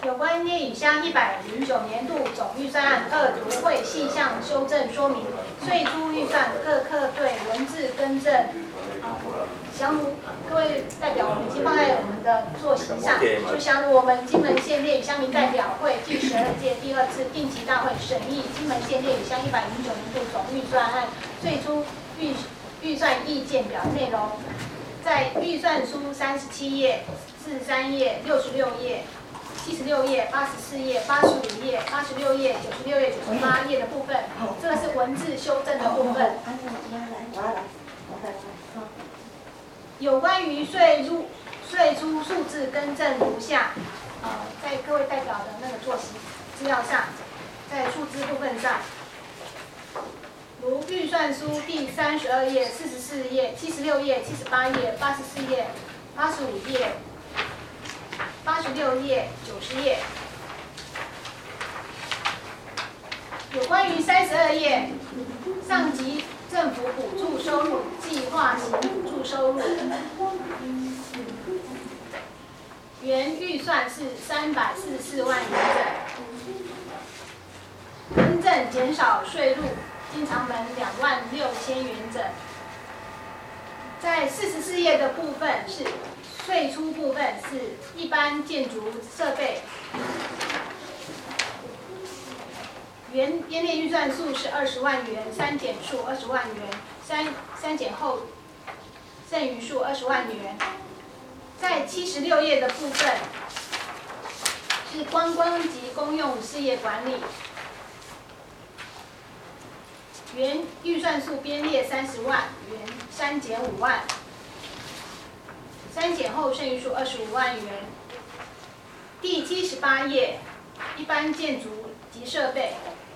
有关聂宇乡109年度总预算案二读会细项修正说明，最初预算各科对文字更正。详如各位代表，我们已经放在我们的座席上，就详如我们金门县聂宇乡民代表会第12届第2次定期大会审议金门县聂宇乡109年度总预算案最初预算意见表内容，在预算书37页、43页、66页。76页、84页、85页、86页、96页、98页的部分，这个是文字修正的部分。有关于税出数字更正如下，在各位代表的那个作息资料上，在数字部分上，如预算书第32页、44页、76页、78页、84页、85页。86页、90页，有关于32页上级政府补助收入计划型补助收入，原预算是344万元整，更正减少税入经常门26000元整。在44页的部分是。税出部分是一般建筑设备，原编列预算数是20万元，删减数20万元，删减后剩余数20万元。在76页的部分是观光及公用事业管理，原预算数编列30万元，删减5万。删减后剩余数25万元。第78页，一般建筑及设备，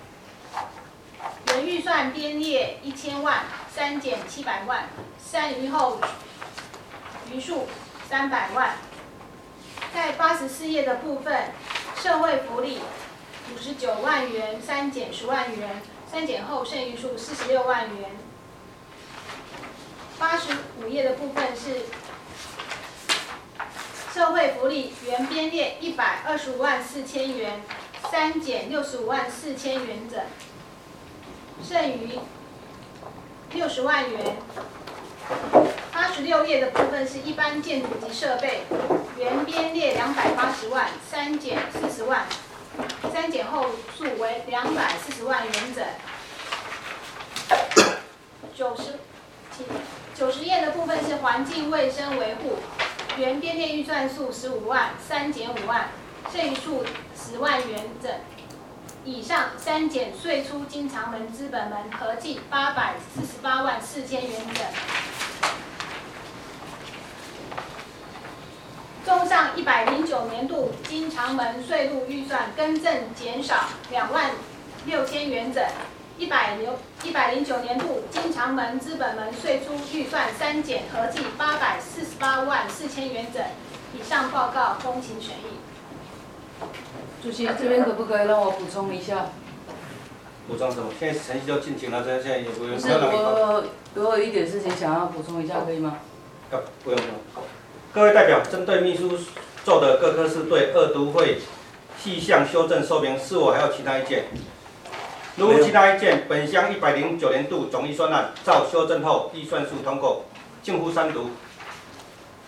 原预算编列1000万，删减700万，删余后余数300万。在84页的部分，社会福利59万元，删减10万元，删减后剩余数46万元。85页的部分是。社会福利原编列125万4千元，删减65万4千元整，剩余60万元。86页的部分是一般建筑及设备，原编列280万，删减40万，删减后数为240万元整。90页的部分是环境卫生维护。原编列预算数15万，删减5万，剩余数10万元整。以上删减税出经常门资本门合计848万4千元整。综上109年度经常门税入预算更正减少2万6千元整。109年度经常门资本门税出预算删减合计848万4千元整。以上报告恭请审议。 主席，这边可不可以让我补充一下？ 补充什么？现在程序就进行了，现在也不用。 不是，我有一点事情想要补充一下，可以吗？ 不用。各位代表，针对秘书做的各科室对二读会细项修正说明，是否还有其他意见？如无其他意见，本乡109年度总预算案照修正后预算书通过，进乎三读。